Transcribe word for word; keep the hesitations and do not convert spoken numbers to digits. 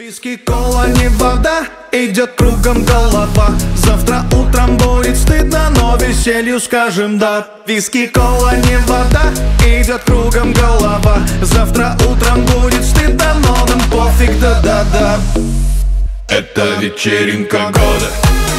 Виски, кола, не вода, идет кругом голова. Завтра утром будет стыдно, но веселью скажем да. Виски, кола, не вода, идет кругом голова. Завтра утром будет стыдно, но нам пофиг, да-да-да. Это вечеринка года.